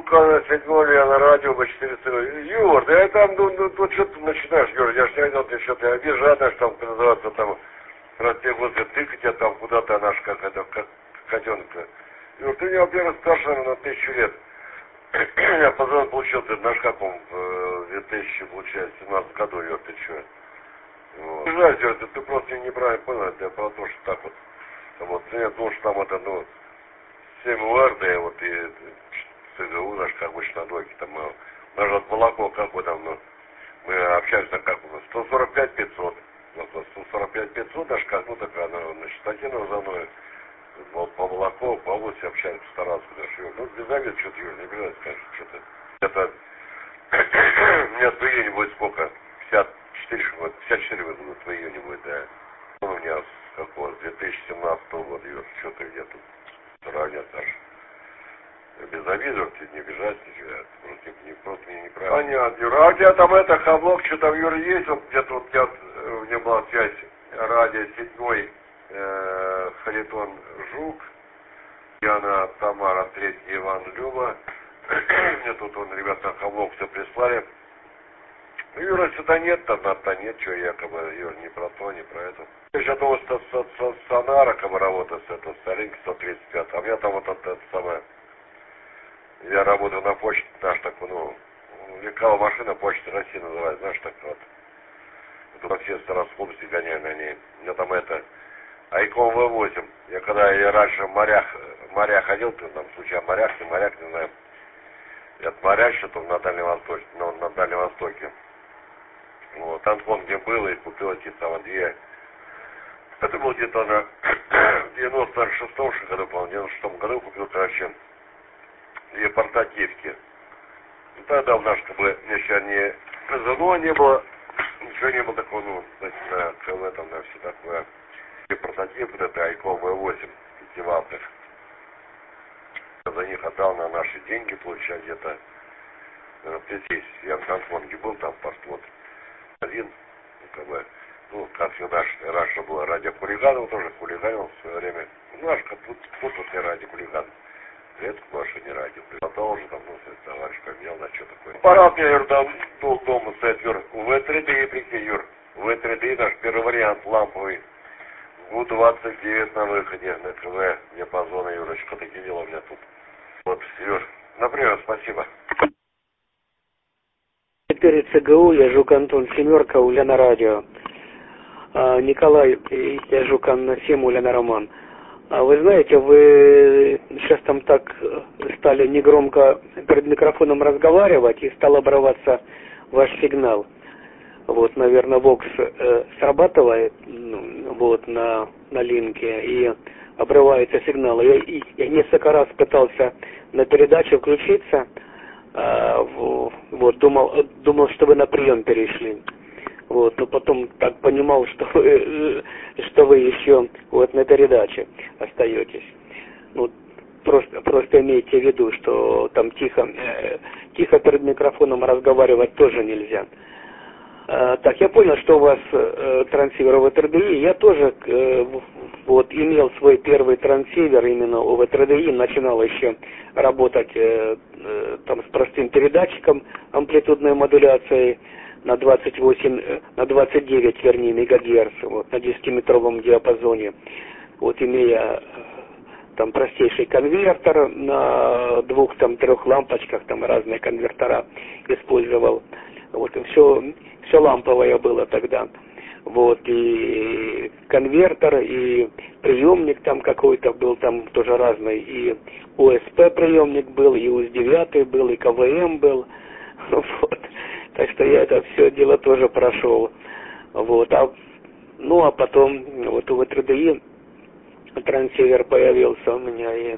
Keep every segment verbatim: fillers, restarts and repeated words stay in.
Жука седьмой, я на радио по четыреста. Юр, да я там, ну, ну, ну что ты начинаешь, Юр, я ж не видел, ты что-то, я обижаю, знаешь, там, называется, там, прости господи, тыкать я там куда-то, наш, как это, как котенка. Юр, ты меня, во-первых, старше, наверное, на тысячу лет. Я позвонил, получил, ты наш как он, в две тысячи, получается, семнадцатом году, Юр, ты что? Вот. Жаль, Юр, ты, ты просто неправильно понял, это про то, что так вот, вот, я думал, что там это, ну, семь УР, да, и вот, и ЦГУ наш, как бы, на дойке, там, мы, даже от молоко, как бы там, ну, мы общаемся, как у нас, сто сорок пять пятьсот, вот, сто сорок пять пятьсот, даже как, ну, такая, она, на частоте, но за мной, вот, по молоку, по области общаемся, стараться, даже, ну, без обид, что-то, Юр, не обижайся, конечно, что-то, это, у меня в июне будет сколько, пятьдесят четыре, вот, пятьдесят четыре года в июне будет, да, у меня с какого, две тысячи семнадцатого года, Юр, что-то где-то, ранее даже. Без обидов, ты не обижайся, просто, не, просто мне неправильно. Понятно, Юра. А у тебя там это, Хавлок, что там, Юра, есть? Вот где-то вот я, у меня была связь, радио седьмой, э, Харитон Жук, Яна Тамара, третий Иван Люба. Мне тут он, ребята, Хавлок все прислали. Ну, Юра, сюда нет, тогда-то нет, что якобы, Юра, не про то, не про это. Я думал, что с, с, с Сонара, как бы работает, с этого старинки сто тридцать пять, а у меня там вот это, это самое. Я работаю на почте, наш такой, ну, лекала машина, почта России называется, знаешь, так вот. Это во все Староскопске гоняю на ней. У меня там это, Айкон вэ восемь. Я когда я раньше в морях, в морях ходил, ты там, случайно моряк, не моряк, не знаю. Я моряк что-то на Дальнем Востоке, на, на Дальнем Востоке. Вот, Антон где был и купил эти там две. Это было где-то на девяносто шестом году, по-моему, в девяносто шестом году купил, короче, две портативки. И тогда у нас, как бы, еще не ЗНО не было, ничего не было такого, ну, на КВ, там, на все такое. И портативки, это Айкон вэ восемь, пятиватных. Я за них отдал на наши деньги, получаю где-то, здесь, я в Гонконге был, там, паспорт один, ну, как бы, ну, как всегда, раньше было радио хулиганов, тоже хулиганил в свое время. Ну, аж как тут, тут вот не радио хулиган. Редко больше не радио. Потом уже там, ну, товарищ поменял, на что такое. Аппарат у меня, Юр, там, был дома стоит, Юр. вэ три дэ, прикинь, Юр. вэ три дэ, наш первый вариант, ламповый. гу двадцать девять на выходе, на КВ, диапазона, Юрочка, такие дела у меня тут. Вот, Юр, например, спасибо. Теперь ЦГУ, я Жук Антон, семерка, Уля на радио. А, Николай, я Жук Анна семь, Уля на Роман. А вы знаете, вы сейчас там так стали негромко перед микрофоном разговаривать, и стал обрываться ваш сигнал. Вот, наверное, Вокс э, срабатывает, ну, вот, на, на линке, и обрывается сигнал. Я, и, я несколько раз пытался на передачу включиться, э, в, вот, думал, думал, что вы на прием перешли. Вот, но потом так понимал, что вы, что вы еще вот на передаче остаетесь. Ну, просто, просто имейте в виду, что там тихо, э, тихо перед микрофоном разговаривать тоже нельзя. Э, так, я понял, что у вас э, трансивер о вэ три дэ и. Я тоже э, вот имел свой первый трансивер именно о вэ три дэ и, начинал еще работать э, э, там с простым передатчиком амплитудной модуляцией на двадцать восемь, на двадцать девять, вернее, мегагерц, вот, на десятиметровом диапазоне, вот, имея там простейший конвертер на двух, там, трех лампочках, там, разные конвертера использовал, вот, и все, все ламповое было тогда, вот, и конвертер, и приемник там какой-то был, там, тоже разный, и о эс пэ приемник был, и ю эс девять был, и ка вэ эм был, вот. Так что я это все дело тоже прошел. Вот. А, ну, а потом вот у вэ три дэ и трансивер появился у меня, и,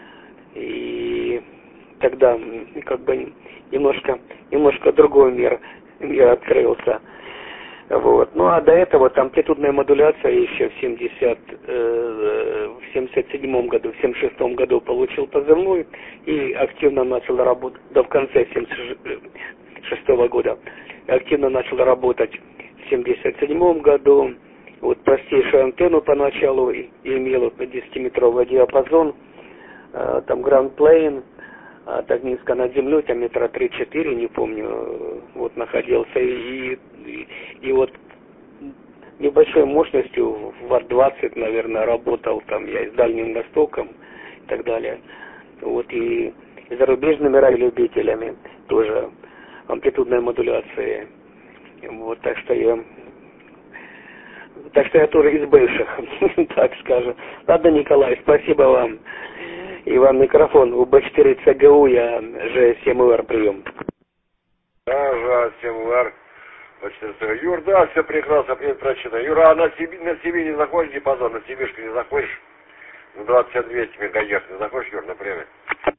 и тогда как бы немножко, немножко другой мир, мир открылся. Вот. Ну, а до этого там амплитудная модуляция еще в семьдесят, э, в семьдесят седьмом году, в семьдесят шестом году получил позывной и активно начал работать, да, в конце семьдесят шестого года, активно начал работать в семьдесят седьмом году. Вот простейшую антенну поначалу имел, вот, десятиметровый диапазон, э, там Grand Plane, а, так низко над землей, там метра три-четыре, не помню, вот находился, и, и, и вот небольшой мощностью, ватт двадцать, наверное, работал там я и с Дальним Востоком и так далее. Вот и, и зарубежными радиолюбителями тоже амплитудной модуляции. Вот, так что я так что я тоже из бывших, так скажем. Ладно, Николай, спасибо вам. И вам микрофон. У Б четыре Ц Г У я Ж семь У Р прием. Да, Ж семь У Р. Юр, да, все прекрасно, привет, прочитано. Юра, а на себе, на себе не заходишь диапазон, на Сибиршку не заходишь? Ну, двадцать двести мегагерц не заходишь, Юр, например?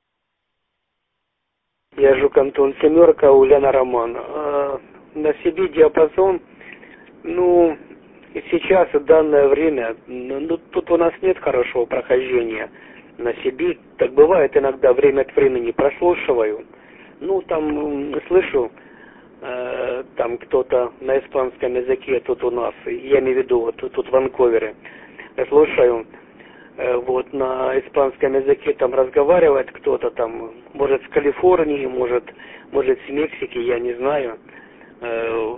Я Жук Антон, семерка, Ульяна Роман. А, на себе диапазон, ну, сейчас, в данное время, ну, тут у нас нет хорошего прохождения на себе. Так бывает иногда, время от времени прослушиваю. Ну, там, слышу, э, там кто-то на испанском языке тут у нас, я имею в виду, вот тут, тут в Ванкувере, я слушаю, э, вот на испанском языке там разговаривает кто-то там, может с Калифорнии, может, может с Мексики, я не знаю. Э,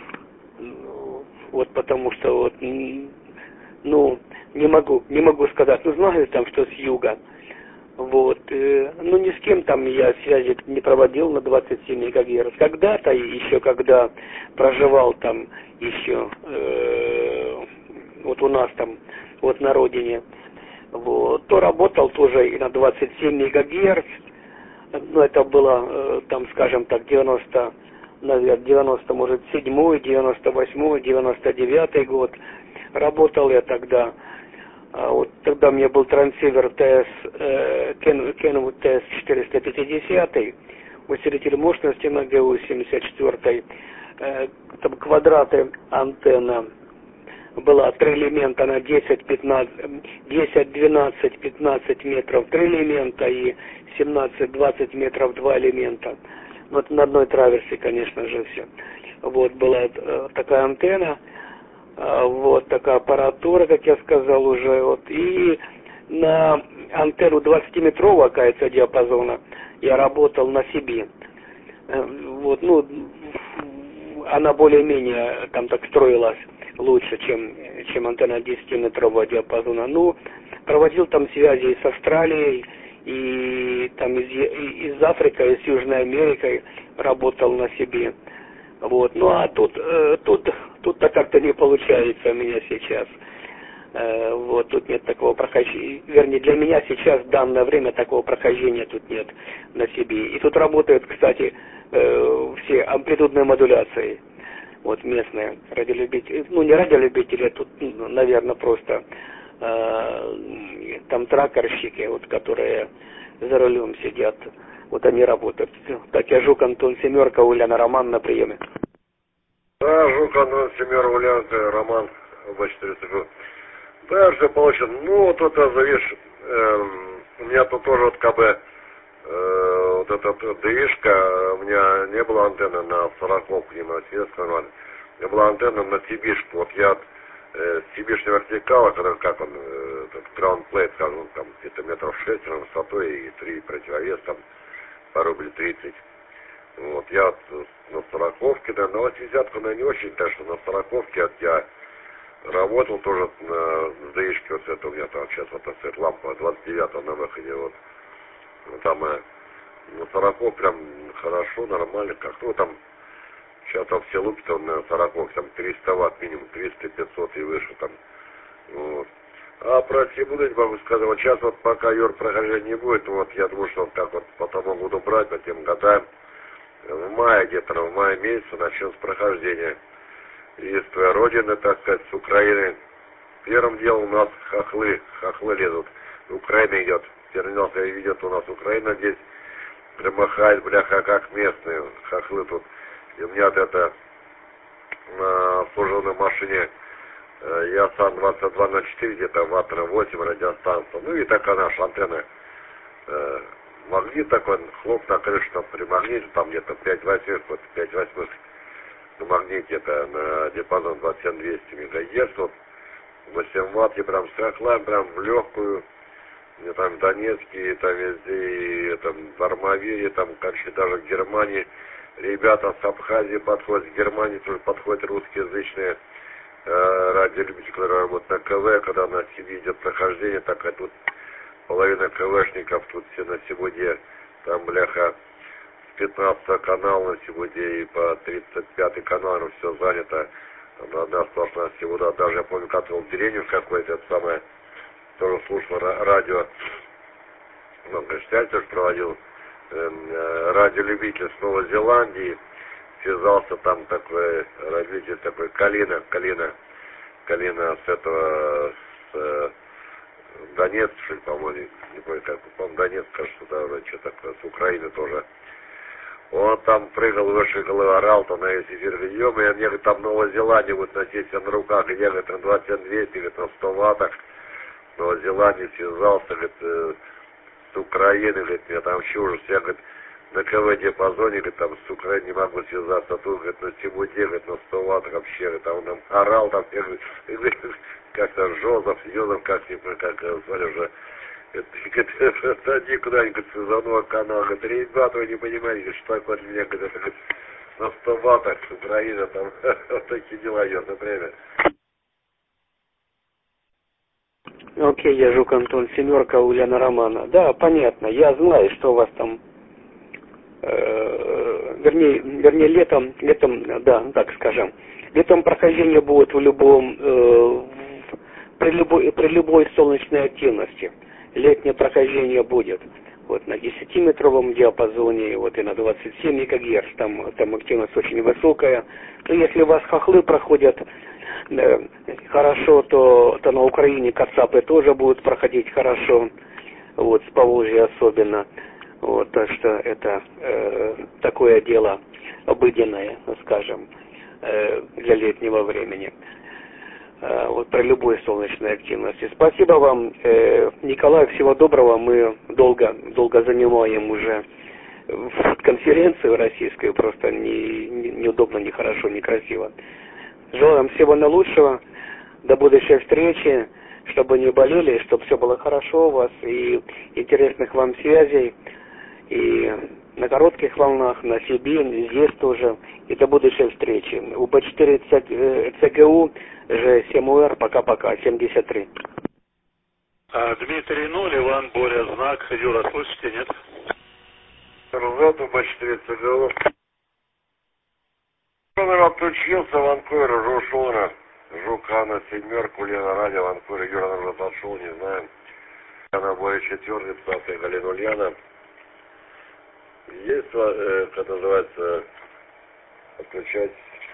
вот потому что вот, ну, не могу, не могу сказать, ну знаю там, что с юга. Вот, э, ну ни с кем там я связи не проводил на двадцать семь мегагерц. Когда-то, еще когда проживал там еще, э, вот у нас там, вот на родине, вот, то работал тоже и на двадцать семь мегагерц. Ну, это было, э, там, скажем так, девяносто, наверное, девяносто, может, седьмой, девяносто восьмой, девяносто девятый год. Работал я тогда. А вот тогда у меня был трансивер Т С, э, Kenwood Т С четыреста пятьдесят, усилитель мощности на Г У семьдесят четыре, э, там квадраты антенна была три элемента на десять, пятнадцать, десять, двенадцать, пятнадцать метров три элемента и семнадцать, двадцать метров два элемента. Вот на одной траверсе, конечно же, все. Вот была э, такая антенна. Вот такая аппаратура, как я сказал уже, вот, и на антенну двадцатиметрового, кажется, диапазона я работал на себе. Вот, ну, она более-менее там так строилась лучше, чем, чем антенна десятиметрового диапазона. Ну, проводил там связи с Австралией, и там из, из Африки, и с Южной Америкой работал на себе. Вот. Ну а тут, э, тут, тут-то как-то не получается у меня сейчас. Э, вот, тут нет такого прохождения. Вернее, для меня сейчас в данное время такого прохождения тут нет на себе. И тут работают, кстати, э, все амплитудные модуляции. Вот местные радиолюбители. Ну, не радиолюбители, тут, ну, наверное, просто э, там тракерщики, вот, которые за рулем сидят. Вот они работают. Так, я Жук Антон, семерка, Ульяна Роман на приеме. Да, Жук Антон, семерка, Ульяна Роман, Б четыре Ц Г У. Да, все получено. Ну, вот это, завиш, э, у меня тут тоже вот КБ, э, вот эта ДИшка, у меня не было антенны на сороковку, не на светскую нормально. У меня была антенна на Тибишку. Вот я э, Тибиш не вертикала, когда, как он, э, этот ground plate, скажем, там где-то метров шесть высотой и три противовес, там, по рубль тридцать. Вот, я вот на сороковке, да, на восьмидесятку, на не очень, так что на сороковке я работал тоже на ДИшке, вот это у меня там сейчас вот эта лампа двадцать девятого на выходе, вот, ну, там э, на сороков прям хорошо, нормально, как, ну, там, сейчас там все лупят там, на сороков, там триста ватт минимум, триста, пятьсот и выше, там, вот. А про Сибудыть могу сказать, вот сейчас вот пока Юр прохождения не будет, вот я думаю, что вот так вот потом буду брать по тем годам, в мае где-то, в мае месяце начнем с прохождения. Из твоей родины, так сказать, с Украины. Первым делом у нас хохлы, хохлы лезут. Украина идет. Терминал идет у нас Украина здесь. Громыхает, бляха, как местные хохлы тут. И у меня вот это на служебной машине я сам двадцать два на четыре, где-то ватт восемь радиостанция. Ну и такая наша антенна. Э, магнит такой, хлоп на крышу, там при магните, там где-то пять восьмых, вот пять восьмых на магните, это на диапазон двадцать семь двести мегагерц, вот восемь ватт, и прям с хохлами, прям в легкую, И там в Донецке, и там везде, и там в Армавире, там, короче, даже в Германии. Ребята с Абхазии подходят, в Германии тоже подходят русскоязычные э, радиолюбители, которые работают на КВ, когда на ТВ идет прохождение, так и тут половина КВшников тут все на сегодня, там, бляха, с пятнадцатого канала на сегодня и по тридцать пятый канал все занято. Там одна сплошная всего, да, даже я помню, как в деревне какой-то, это самое, тоже слушал радио, ну, конечно, тоже проводил, э, радиолюбитель с Новой Зеландии, связался там такой радиолюбитель, такой Калина, Калина, Калина с этого, с э, Донецк, что ли, по-моему, не помню, как, по-моему, Донецк, кажется, да, вроде, что такое, с Украины тоже. Он там прыгал выше головы, орал там на весь эфир, говорит, ё-моё, мне говорит, там Новая Зеландия будет носить себя на руках, и я, говорит, на двадцать двести, говорит, на сто ваттах, Новая Зеландия связался, говорит, э, с Украиной, говорит, я там вообще уже я, говорит, на КВ диапазоне, говорит, там с Украиной не могу связаться, а тут, говорит, на Сибуде, говорит, на сто ваттах вообще, говорит, там он там орал, там, я, говорит, как-то Жозеф, Йозеф, как-нибудь, как, смотри, уже, сади куда-нибудь с заново канала, говорит, ребята, вы не понимаете, что такое для меня, говорит, это, говорит, на сто ваттах с Украины, там, вот такие дела идет, например. Окей, я Жук Антон, семерка, Ульяна Романа. Да, понятно, я знаю, что у вас там, э, вернее, вернее, летом, летом, да, так скажем, летом прохождение будет в любом, э, при любой, при любой солнечной активности. Летнее прохождение будет. Вот на десятиметровом диапазоне, вот и на двадцать семь мегагерц, там, там активность очень высокая. Но если у вас хохлы проходят э, хорошо, то, то на Украине кацапы тоже будут проходить хорошо, вот, с Поволжья особенно. Вот, так что это э, такое дело обыденное, скажем, э, для летнего времени. Вот при любой солнечной активности. Спасибо вам, э, Николай, всего доброго. Мы долго, долго занимаем уже конференцию российскую, просто не, не, неудобно, нехорошо, некрасиво. Желаем всего наилучшего, до будущей встречи, чтобы не болели, чтобы все было хорошо у вас, и интересных вам связей, и на коротких волнах, на Сибири, здесь тоже, и до будущей встречи. У Б четыре ЦГУ, Ж семь УР, пока-пока, семьдесят три. А, Дмитрий ноль, Иван Боря, знак. Юра, слышите, нет? Рузет, У Б четыре ЦГУ. Он отключился, Ванкувер уже ушел на Жукана, семерку, Лена Радио, Ванкувер, Юра уже отошел, не знаем. Она Боря четвертый, пятый, Галина Ульяна. Есть, э, как называется, отключать?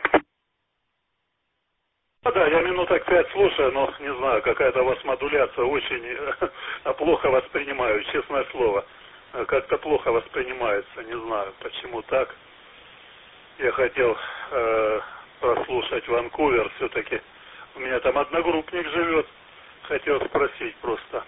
А, да, я минуток пять слушаю, но не знаю, какая-то у вас модуляция, очень плохо воспринимаю, честное слово. Как-то плохо воспринимается, не знаю, почему так. Я хотел э, прослушать Ванкувер, все-таки у меня там одногруппник живет, хотел спросить просто.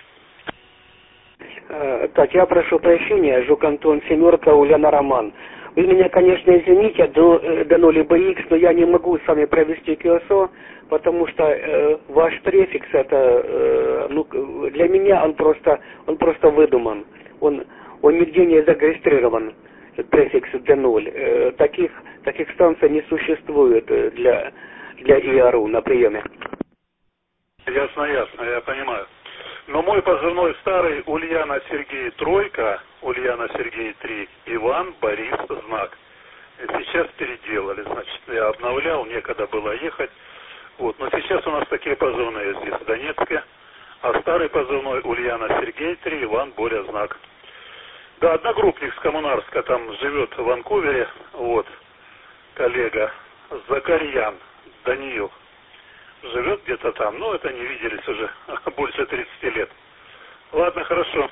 Так, я прошу прощения, Жук Антон, семерка, Ульяна Роман. Вы меня, конечно, извините, до, до нуля бэ икс, но я не могу с вами провести кью эс о, потому что э, ваш префикс, это, э, ну, для меня он просто, он просто выдуман. Он, он нигде не зарегистрирован, префикс ди ноль. Э, таких, таких станций не существует для, для и ар у на приеме. Ясно, ясно, я понимаю. Но мой позывной старый Ульяна Сергей Тройка, Ульяна Сергей Три, Иван Борис Знак. Сейчас переделали, значит, я обновлял, некогда было ехать. Вот, но сейчас у нас такие позывные здесь в Донецке. А старый позывной Ульяна Сергей Три, Иван Боря Знак. Да, одногруппник с Коммунарска там живет в Ванкувере, вот, коллега Закарьян Даниил. Живет где-то там, но это не виделись уже больше тридцати лет. Ладно, хорошо.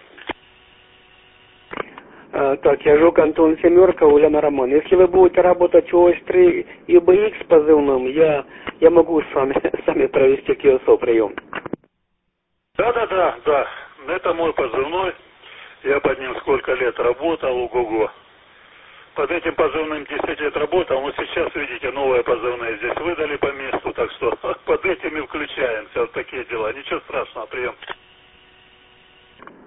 А, так, я Жук Антон, семерка, Ульяна Роман. Если вы будете работать у эс три и бэ икс позывным, я, я могу с вами, с вами провести кью эс о прием. Да-да-да, да. Это мой позывной. Я под ним сколько лет работал, ого-го. Под этим позывным десять лет работал, но сейчас, видите, новые позывные здесь выдали по месту, так что под этим и включаемся, вот такие дела. Ничего страшного, прием.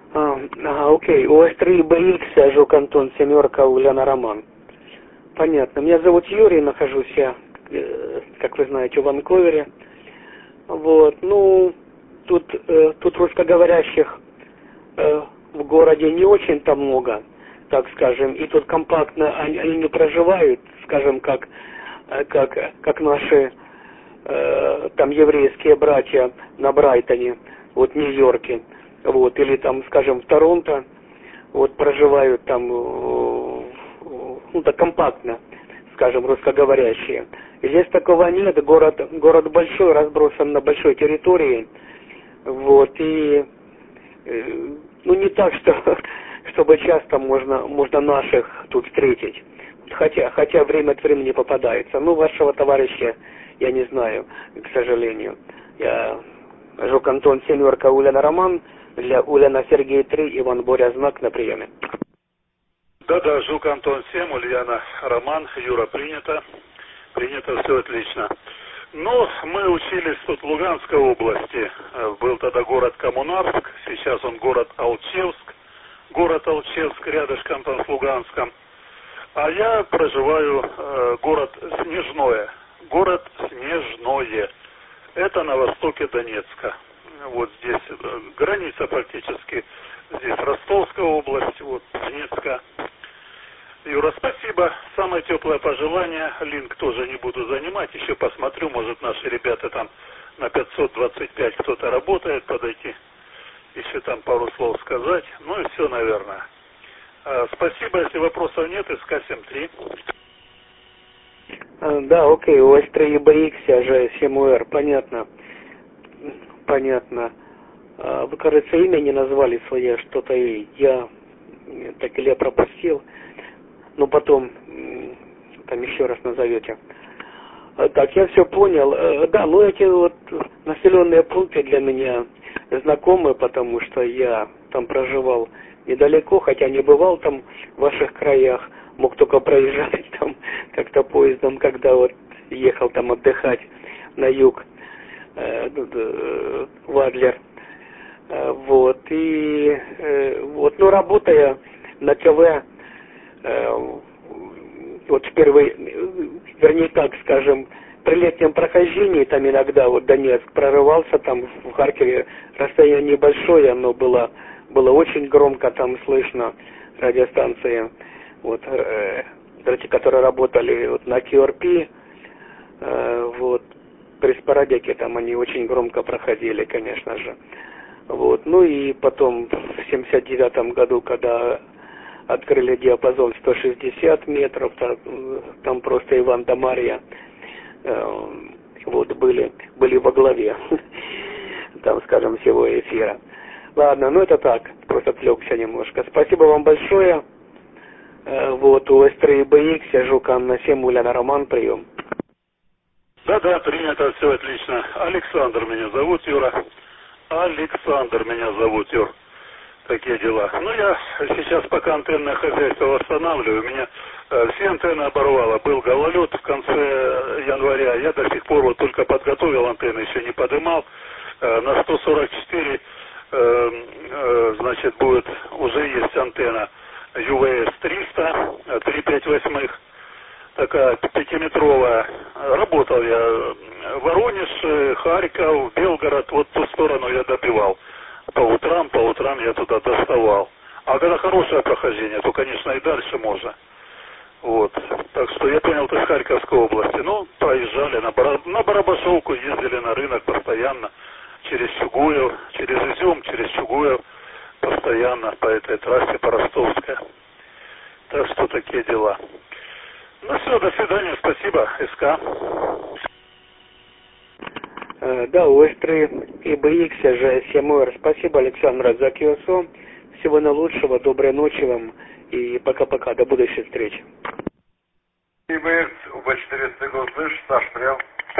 ага, окей. У эс три бэ икс, Жук Антон, семерка, Ульяна Роман. Понятно. Меня зовут Юрий, нахожусь я, э, как вы знаете, в Ванкувере. Вот, ну, тут, э, тут русскоговорящих э, в городе не очень-то много, так скажем, и тут компактно они, они не проживают, скажем, как, э, как, как наши э, там еврейские братья на Брайтоне, вот в Нью-Йорке, вот, или там, скажем, в Торонто, вот, проживают там, э, ну, так компактно, скажем, русскоговорящие. Здесь такого нет, город, город большой, разбросан на большой территории, вот, и, э, ну, не так, что, чтобы часто можно, можно наших тут встретить, хотя, хотя время от времени попадается, ну, вашего товарища я не знаю, к сожалению. Я Жук Антон, семерка, Ульяна Роман, для Ульяна Сергей три, Иван Боря Знак на приеме. Да-да, Жук Антон семь, Ульяна Роман, Юра принято. Принято, все отлично. Ну, мы учились тут в Луганской области. Был тогда город Коммунарск, сейчас он город Алчевск. Город Алчевск рядышком там с Луганском. А я проживаю э, город Снежное. Город Снежное. Это на востоке Донецка. Вот здесь э, граница практически. Здесь Ростовская область, вот Донецка. Юра, спасибо. Самое теплое пожелание. Линк тоже не буду занимать. Еще посмотрю, может наши ребята там на пятьсот двадцать пять кто-то работает, подойти. Еще там пару слов сказать. Ну и все, наверное. А, спасибо. Если вопросов нет, эс ка семь три. А, да, окей. У эс три бэ икс, же семь у эр. Понятно. Понятно. А, вы, кажется, имя не назвали свое, что-то и я так или я пропустил. Ну, потом там еще раз назовете. Так, я все понял. Да, ну эти вот населенные пункты для меня знакомы, потому что я там проживал недалеко, хотя не бывал там в ваших краях, мог только проезжать там как-то поездом, когда вот ехал там отдыхать на юг, э, в Адлер. Вот, и вот, ну, работая на КВ, вот впервые, вернее так скажем, при летнем прохождении там иногда вот Донецк прорывался, там в Харькове расстояние небольшое, но было, было очень громко там слышно радиостанции, вот, э, которые работали вот на кью ар пи, э, вот, при спорадике там они очень громко проходили, конечно же. Вот, ну и потом в семьдесят девятом году, когда открыли диапазон сто шестьдесят метров, там, там просто Иван да Марья э, вот были, были во главе, там, скажем, всего эфира. Ладно, ну это так, просто отвлекся немножко. Спасибо вам большое. Э, вот, у эс три бэ икс, Жук Анна семь, Ульяна Роман, прием. Да-да, принято, все отлично. Александр меня зовут, Юра. Александр меня зовут, Юр. Такие дела. Ну, я сейчас пока антенное хозяйство восстанавливаю. У меня э, все антенны оборвало. Был гололед в конце января. Я до сих пор вот только подготовил антенны, еще не подымал. Э, на сто сорок четыре, э, э, значит, будет, уже есть антенна ю ви эс триста, три пять восьмых. Такая пятиметровая. Работал я Воронеж, Харьков, Белгород, вот ту сторону я добивал. По утрам, по утрам я туда доставал. А когда хорошее прохождение, то, конечно, и дальше можно. Вот. Так что я понял, ты с Харьковской области. Ну, проезжали на, Бара... на Барабашовку, ездили на рынок постоянно. Через Чугуев, через Изюм, через Чугуев. Постоянно по этой трассе, по Ростовской. Так что такие дела. Ну все, до свидания, спасибо, СК. Да, у эс три бэ икс, же семь у эр. Спасибо, Александр, за кью эс о. Всего наилучшего, доброй ночи вам и пока-пока, до будущей встречи. и бэ икс, у бэ четыре ты его слышишь, Саш, прям?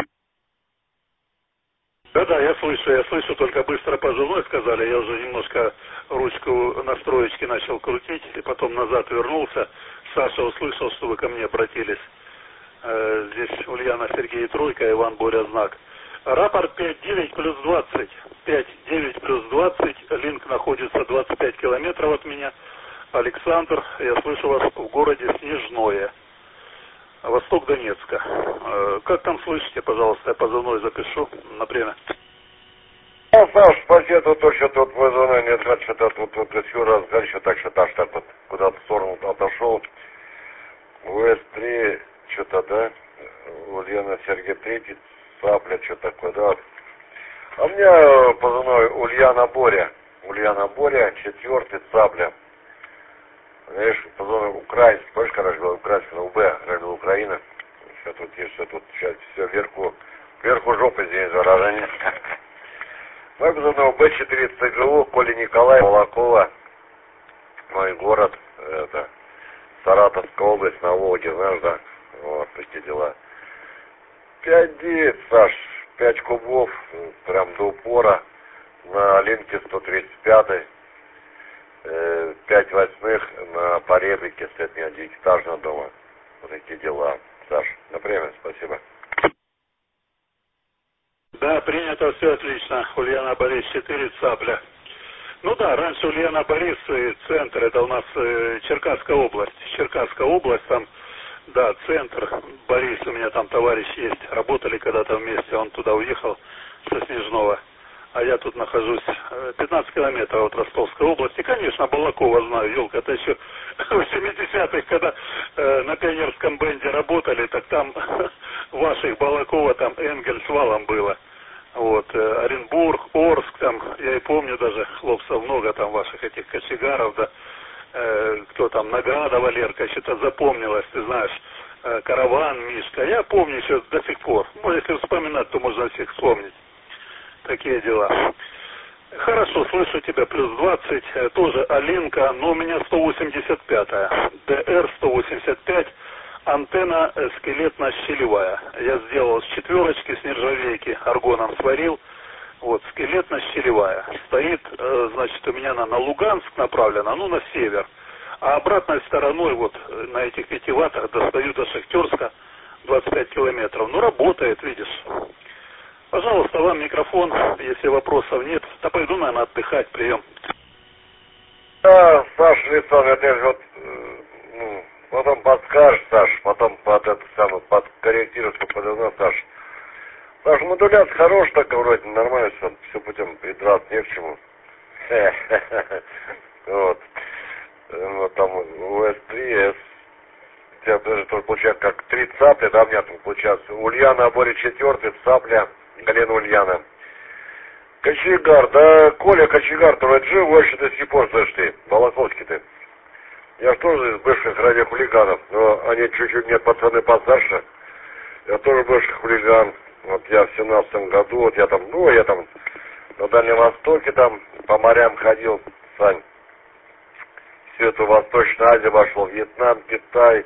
Да-да, я слышу, я слышу, только быстро пожилой сказали, я уже немножко ручку настроечки начал крутить, и потом назад вернулся. Саша услышал, что вы ко мне обратились. Э, здесь Ульяна Сергей Тройка, Иван Боря Знак. Рапорт пять девять плюс двадцать. пять девять плюс двадцать. Линк находится двадцать пять километров от меня. Александр, я слышу вас в городе Снежное. Восток Донецка. Как там слышите, пожалуйста, я позывной запишу на время. Ну, Саш, спасибо, тут точно тут позывной нет, что-то тут, тут еще раз, дальше так что так что вот куда-то в сторону отошел. ВС три, что-то, да? Ульяна Сергей третий, Цапля, что такое, да? А у меня позывной Ульяна Боря. Ульяна Боря, четвертый, Цапля. Знаешь, позывной украинский, помнишь, когда же был украинский, на УБ, когда была Украина. Все тут есть, все тут, сейчас все вверху, вверху жопы здесь выражение. Мой позывной Б четыре ЦГУ, Коля Николай, Молокова, мой город, это, Саратовская область, на Волге, знаешь, да, вот такие дела. пять девять, Саш, пять кубов, прям до упора, на линке сто тридцать пять, э, пять восьмых на поребрике, стоит у меня девятиэтажного дома, вот такие дела. Саш, на время, спасибо. Да, принято, все отлично. Ульяна Борис четыре, Цапля. Ну да, раньше Ульяна Борис и центр, это у нас э, Черкасская область. Черкасская область, там, да, центр. Борис, у меня там товарищ есть. Работали когда-то вместе, он туда уехал со Снежного. А я тут нахожусь пятнадцать километров от Ростовской области. Конечно, Балакова знаю, елка, это еще в семидесятых, когда э, на пионерском бенде работали, так там ваших Балакова, там Энгельс валом было. Вот, э, Оренбург, Орск, там, я и помню даже, хлопцев много там ваших этих кочегаров, да, э, кто там, Награда Валерка, что-то запомнилось, ты знаешь, э, Караван, Мишка, я помню еще до сих пор. Ну, если вспоминать, то можно всех вспомнить. Такие дела. Хорошо, слышу тебя, плюс двадцать, тоже Алинка, но у меня сто восемьдесят пятая, ДР сто восемьдесят пять, антенна скелетно-щелевая. Я сделал с четверочки, с нержавейки, аргоном сварил, вот, скелетно-щелевая. Стоит, значит, у меня она на Луганск направлена, ну, на север, а обратной стороной, вот, на этих пяти ваттах достаю до Шахтерска, двадцать пять километров. Ну, работает, видишь. Пожалуйста, вам микрофон, если вопросов нет. Да пойду, наверное, отдыхать. Прием. Да, Саш, Лицон, это же вот, ну, потом подскажешь, Саш, потом под это самое, подкорректируешь, подавно, Саш. Саш, модуляция хорошая, так вроде нормально, все, все путем придраться не к чему. Вот. Вот там у эс три, С, у тебя даже тоже получается как три цапли, да, у меня там получается Ульяна, Боря четвертый, Цапля, Галина Ульяна. Кочегар, да, Коля Кочегар, то жив, больше до сих пор, слышишь ты, Балаковский ты. Я же тоже из бывших радиохулиганов, но они чуть-чуть мне пацаны постарше. Я тоже бывший хулиган. Вот я в семнадцатом году, вот я там, ну, я там на Дальнем Востоке там по морям ходил, Сань. Всю эту Восточную Азию обошел, Вьетнам, Китай.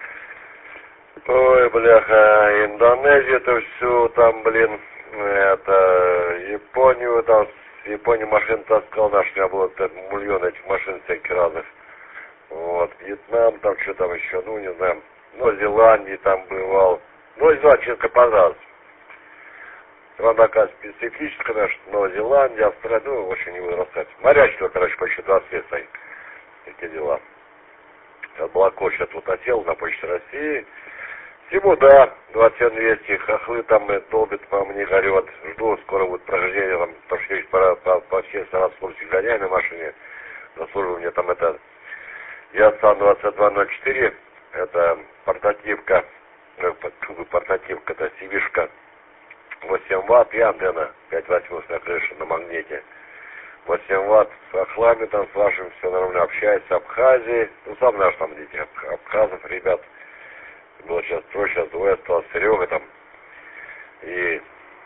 Ой, бляха, Индонезию это все, там, блин, это, Японию, там, с Японии машин таскал, наш, у меня было вот, миллион этих машин всяких разных. Вот, Вьетнам, там, что там еще, ну, не знаю, Новой Зеландии там бывал. Новая Зеландия честно понравилась. Страна такая специфическая, наша, Новая Зеландия, Австралия, ну, очень не буду рассказать. Морячество, короче, почти двадцать лет стоит. Такие дела. От Балакова сейчас вот осел на Почте России. Всему, да, двадцать семь двести, хохлы там долбят, по мне горет. Жду, скоро будет прохождение, там, потому что есть по, по, по всей Саратовской области гоняю на машине. На службу мне там это, Ясан двадцать два ноль четыре, это портативка, портативка, это сивишка, восемь ватт и антенна пять восьмых на крыше, на магните. восемь ватт с хохлами там, с вашим, все нормально общается, Абхазии, ну, сам наш там дети, абхазов, ребят. Было сейчас трое, сейчас двое осталось, Серега там. И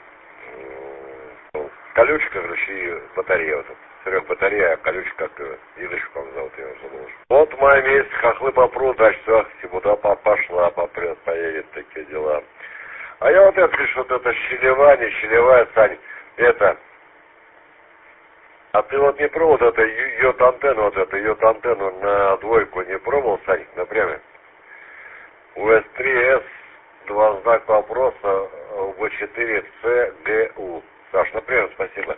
ну, колючка, короче, и батарея. Вот, Серега батарея, а колючка, как Игорь, по-моему, зовут его, забыл. Вот в мае месяц хохлы попрут, дальше все, Сибуда пошла, попрет, поедет, такие дела. А я вот это, говоришь, вот это щелевание, щелевая, Сань, это... А ты вот не пробовал вот это йод-антенну, вот это йод-антенну на двойку не пробовал, Сань, например? У эс три эс, два знака вопроса, В четыре С Г У. Саш, ну прием, спасибо.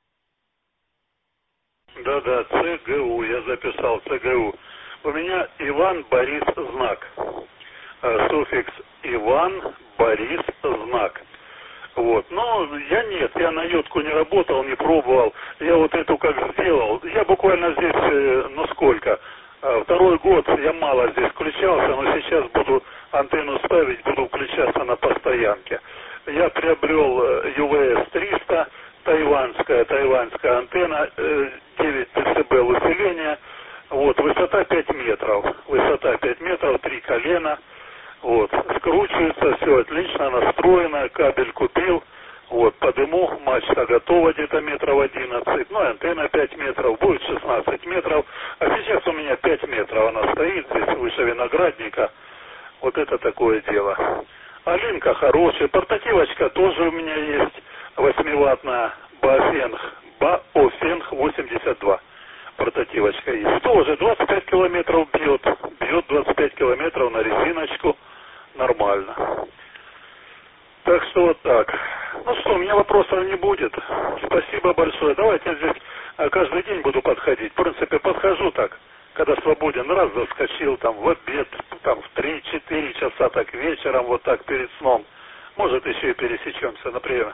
Да-да, С Г У, я записал С Г У. У меня Иван Борис знак. Суффикс Иван Борис знак. Вот. Но я нет, я на йодку не работал, не пробовал. Я вот эту как сделал. Я буквально здесь, ну сколько? Второй год я мало здесь включался, но сейчас буду антенну ставить, буду включаться на постоянке. Я приобрел ю ви эс триста, тайванская, тайванская антенна, девять децибел усиления. Вот, высота пять метров. Высота пять метров, три колена. Вот, скручивается, все отлично, настроено, кабель купил. Вот, по дыму, мачта готова где-то метров одиннадцать. Ну, антенна пять метров, будет шестнадцать метров. А сейчас у меня пять метров она стоит здесь, выше виноградника. Вот это такое дело. Алинка хорошая, портативочка тоже у меня есть. восьмиваттная Баофенг, Баофенг восемьдесят два. Портативочка есть. Тоже двадцать пять километров бьет. Бьет двадцать пять километров на резиночку. Нормально. Так что вот так. Ну что, у меня вопросов не будет. Спасибо большое. Давайте я здесь каждый день буду подходить. В принципе, подхожу так, когда свободен. Раз заскочил там в обед, там в три-четыре часа так вечером, вот так перед сном. Может, еще и пересечемся, например.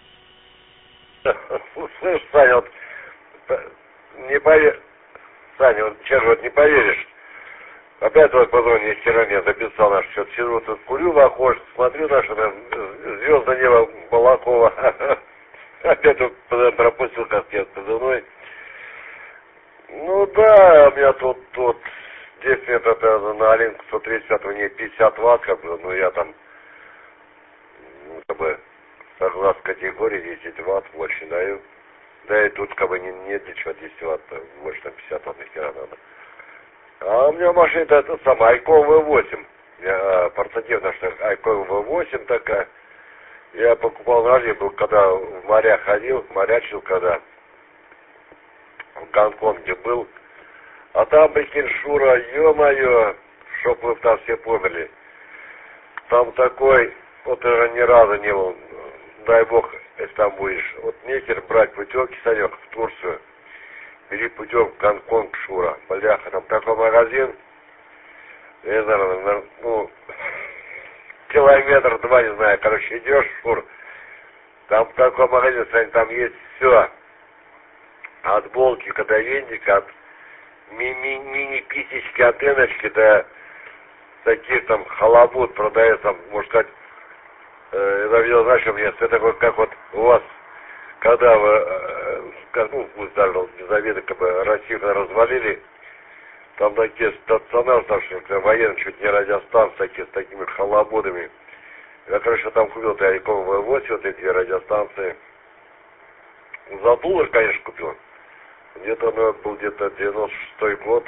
Слышь, Саня, вот не поверишь, Саня, вот сейчас вот не поверишь. Опять вот позвони, вчера мне записал наш счет. Сижу тут, курю в окошко, смотрю наше звездное небо Балакова. Опять вот пропустил каскет позывной. Ну да, у меня тут, тут десять метров на Алинку сто тридцать, у нее пятьдесят ватт, как бы, ну я там, ну, как бы, согласно категории десять ватт больше даю. Да и тут как бы не, нет ничего, десять ватт, больше там пятьдесят ватт нахера надо. А у меня машина-то это самая, Айкон вэ восемь. Я, портативная, что Айкон вэ восемь такая. Я покупал на Али, был, когда в моря ходил, морячил, когда в Гонконге был. А там, прикинь, Шура, ё-моё, чтоб вы там все померли. Там такой, вот уже ни разу не был, дай бог, если там будешь. Вот нехер брать путевки, Санек, в Турцию. Бери путевку в Гонконг, Шура. Бляха, там такой магазин. Я не знаю, ну, километр два, не знаю, короче, идешь, Шур. Там такой магазин, Сань, там есть все. От болки до винтика, от мини-писечки, антенночки, до таких там халабут продается, там, можно сказать, э, я видел, знаешь, у меня, это такой, как вот у вас, когда вы, э, как, ну, пусть даже Елизавета, как бы, Россию развалили, там такие стационары, там, что военные, чуть не радиостанции, такие, с такими халабудами. Я, короче, там купил-то Айкон вэ восемь, вот эти радиостанции. За доллар, конечно, купил. Где-то, ну, был где-то девяносто шестой год,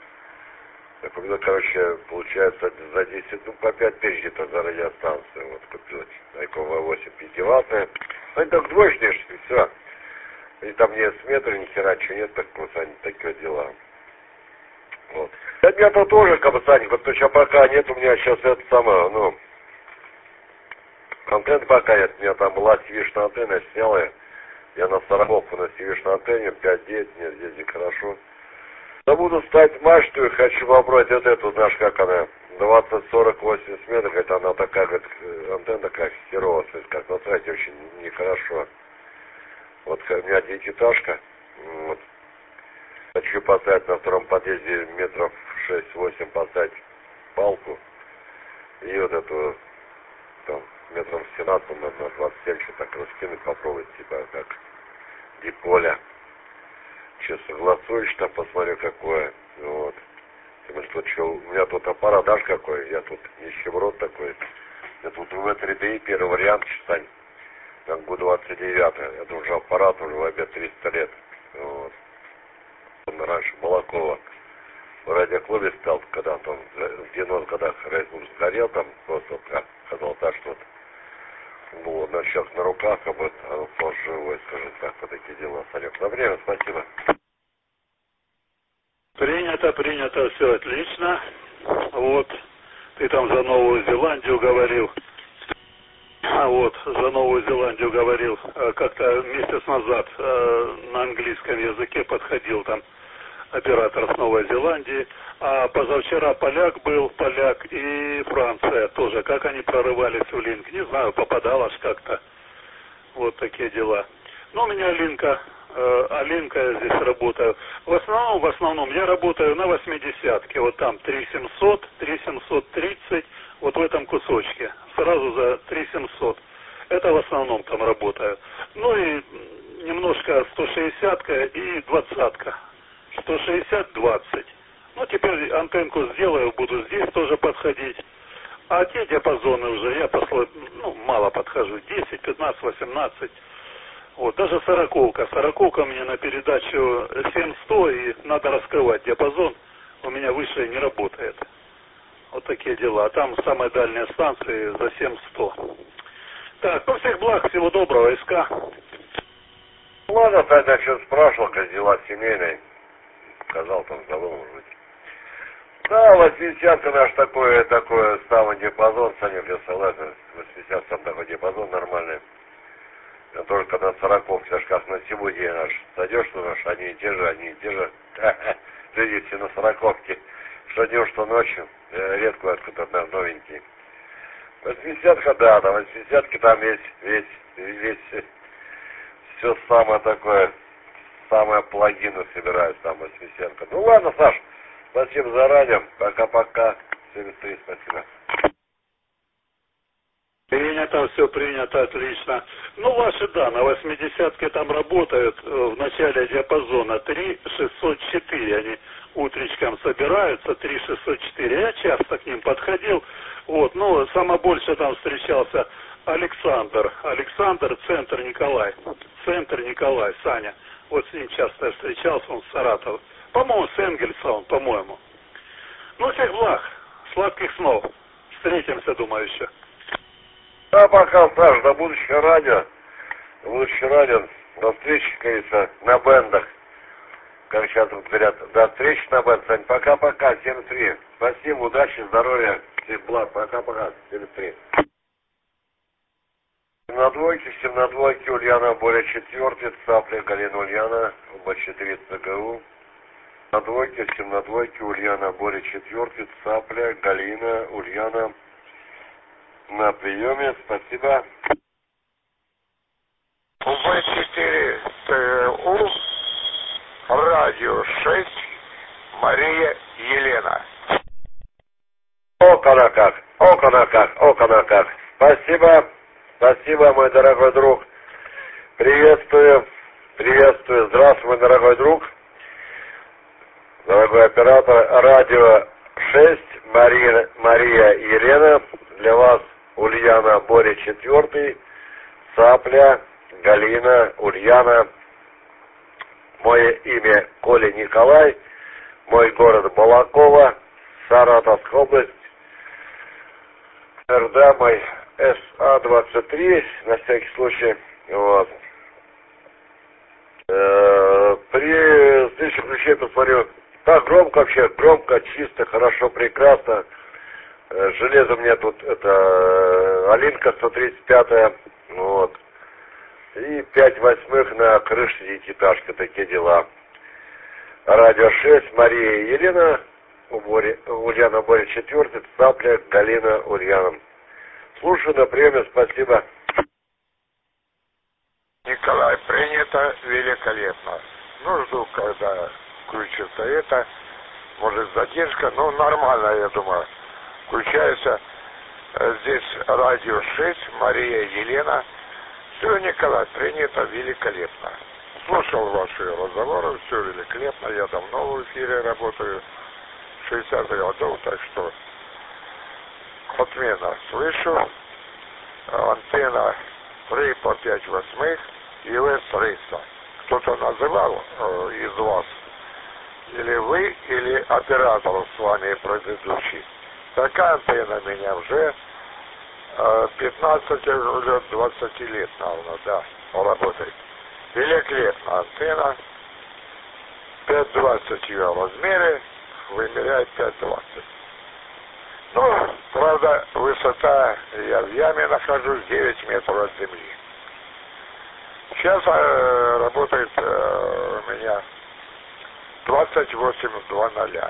я когда, короче, получается, за десять, ну, по пять тысяч где-то за радиостанцию, вот, купил Айкон вэ восемь, пятиваттные. Ну, это так двоечные, и все. И там нет сметры, ни хера, ничего нет, так вот, они такие дела. Вот. У меня-то тоже, как бы, Саня, вот, то, пока нет, у меня сейчас это самое, ну, антенны пока нет, у меня там была сивишная антенна, я снял ее. Я на сороковку на сивишной антенне, пять девять, мне здесь хорошо. Да буду ставить мачту и хочу попробовать вот эту, знаешь, как она, двадцать сорок восемьдесят метров, это она такая, как антенна такая херовая, как на сайте очень нехорошо. Вот у меня девятиэтажка, вот. Хочу поставить на втором подъезде метров шесть-восемь поставить палку. И вот эту, там, метров семнадцать, на двадцать семь, что так раскинуть, попробовать, типа, как диполя. Че, согласуешь, там, посмотрю, какое. Вот. Тем более, что, у меня тут аппарат, даже какой, я тут нищеброд такой. Я тут вэ три дэ и, первый вариант, Сань. Там год двадцать девятый. Это уже аппарат, уже в обед триста лет. Вот. Раньше Балакова в радиоклубе стал, когда там в девяностых годах радиоклуб сгорел, там просто казалось так, что было на сейчас на руках, как бы оно тоже живое, скажем так, вот такие дела. Санек, на время, спасибо. Принято, принято, все отлично. Вот, ты там за Новую Зеландию говорил. А вот, за Новую Зеландию говорил, как-то месяц назад на английском языке подходил там оператор с Новой Зеландии, а позавчера поляк был, поляк и Франция тоже, как они прорывались в линк, не знаю, попадалось как-то, вот такие дела. Ну, у меня линка, э, а линка я здесь работаю, в основном, в основном я работаю на восьмидесятке, вот там три семьсот, три семьсот тридцать, вот в этом кусочке, сразу за три семьсот, это в основном там работаю. Ну и немножко сто шестидесятка и двадцатка. сто шестьдесят двадцать. Ну, теперь антенку сделаю, буду здесь тоже подходить. А те диапазоны уже я посло, ну, мало подхожу. десять, пятнадцать, восемнадцать. Вот, даже сороковка. Сороковка мне на передачу семь сто, и надо раскрывать диапазон. У меня выше не работает. Вот такие дела. А там самые дальние станции за семь сто. Так, ну, всех благ, всего доброго, СК. Ладно, тогда что спрашивал, как дела семейные. Сказал, там забыл, может быть. Да, восьмидесятка наш такой, такой самый диапазон, Саня, я согласен, восьмидесятка там такой диапазон нормальный. Я только на сороковке, даже как на сегодня наш, сойдешь, что наш, они и те же, они и те же. Люди все на сороковке, что днем, что ночью, редко откуда наш новенький. восьмидесятка, да, на восьмидесятке там весь, весь, весь, все самое такое. Самые плагины собираюсь, там восьмидесятка. Ну ладно, Саш, спасибо за радио. Пока-пока. семьдесят три, спасибо. Принято, все принято, отлично. Ну, ваши, да, на восьмидесятке там работают в начале диапазона три шестьсот четыре. Они утречком собираются, три шестьсот четыре. Я часто к ним подходил. Вот, ну, самое больше там встречался Александр. Александр, центр Николай. Центр Николай, Саня. Вот с ним часто я встречался, он с Саратова. По-моему, с Энгельса он, по-моему. Ну, всех благ, сладких снов. Встретимся, думаю, еще. Да, пока, Саш, до будущего радио. До будущего радио. До встречи, как говорится, на бендах. Как сейчас тут говорят, до встречи на бендах. Сань, пока-пока, семьдесят три. Спасибо, удачи, здоровья, всех благ. Пока-пока, семьдесят три. На двойке, семь на двойке, Ульяна, более четвертый, Цапля, Галина, Ульяна, оба четыре ЦГУ. На двойке, семь на двойке, Ульяна, более четвертый, Цапля, Галина, Ульяна. На приеме, спасибо. оба четыре ЦГУ, радио шесть, Мария Елена. О-ка-на как, о-ка-на как, о-ка-на как. Спасибо. Спасибо, мой дорогой друг. Приветствую, приветствую. Здравствуй, мой дорогой друг. Дорогой оператор, радио шесть, Мария, Мария Елена. Для вас Ульяна, Боря четвертый, Цапля, Галина, Ульяна. Мое имя Коля Николай. Мой город Балакова, Саратовская область. РД мой эс а двадцать три, на всякий случай, вот. Э-э, при следующем ключе посмотрю, так громко вообще, громко, чисто, хорошо, прекрасно. Э, железо мне тут, это, Алинка сто тридцать пятая, вот. И пять восьмых на крыше девятиэтажки, такие дела. Радио шесть, Мария и Елена, у Бори, Ульяна, Боря четвертый, Цапля, Галина, Ульяна. Слушаю на приеме, спасибо. Николай, принято великолепно. Ну, жду, когда включится это. Может, задержка, но нормально, я думаю. Включается здесь радио шесть, Мария Елена. Все, Николай, принято великолепно. Слушал ваши разговоры, все великолепно. Я давно в эфире работаю, шестьдесят годов, так что отмена. Слышу, антенна три по пять восьмых, ю эс триста. Кто-то называл э, из вас, или вы, или оператор с вами предыдущий. Такая антенна меня уже э, пятнадцать лет, двадцать лет, наверное, да, работает. Великолепная антенна, пять двадцать ее в размере, вымеряет пять двадцать. Ну, правда, Отсюда высота, я в яме нахожусь, девять метров от земли. Сейчас э, работает э, у меня двадцать восемь два ноля.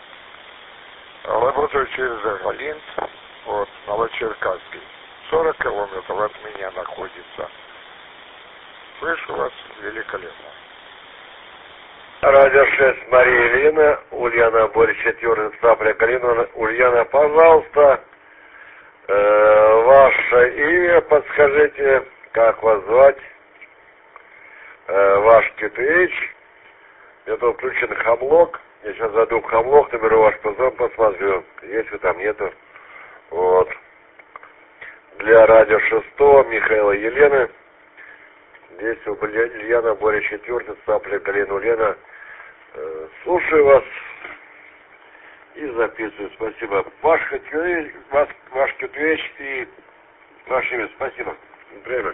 Работаю через Эргалинт, вот, Новочеркасский. сорок километров от меня находится. Слышу вас великолепно. Радио шесть, Мария Ильина, Ульяна Борис четыре, Цапля Калинова. Ульяна, пожалуйста, э, ваше имя подскажите, как вас звать, э, ваш китыч. Это включен хамлок. Я сейчас зайду в хамлок, наберу ваш позвон, посмотрю, есть ли там, нету. Вот. Для радио шестого Михаила Елены. Здесь Ульяна Борис четыре, Цапля Калинова Лена. Слушаю вас и записываю. Спасибо. Ваш Китюэч, ваш, ваш Китюэч и ваше имя. Спасибо. Время.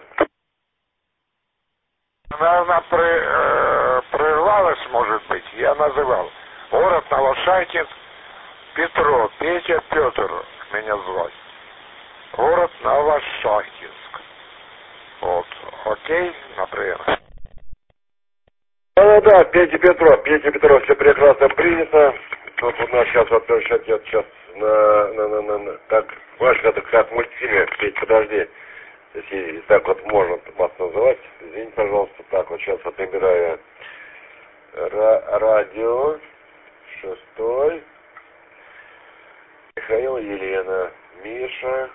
Наверное, при, э, прервалось, может быть, я называл. Город Новошахтинск, Петро, Петя, Петр меня звать. Город Новошахтинск. Вот. Окей, например. Да-да-да, Петя Петров, Петя Петров, все прекрасно принято. Вот у нас сейчас, вот, сейчас, сейчас, на, на, на, на, на, так, знаешь, это как в мультфильме, Петь, подожди, если так вот можно вас называть, извините, пожалуйста, так, вот сейчас вот набираю ра- радио, шестой, Михаил, Елена, Миша,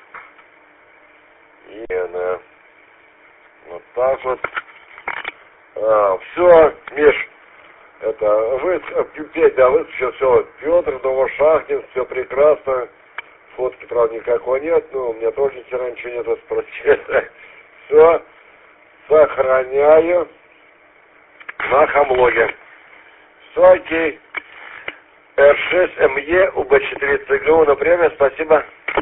Елена, вот так вот. А, все, Миш, это вы, Петь, да, вы все, все, Петр, Новошахтинск, все прекрасно, фотки, правда, никакого нет, но у меня тоже ничего ничего нету спросить. Все, сохраняю на хамлоге. Все, окей. эр шесть эм е, у бэ четыре цэ гэ у на время, спасибо.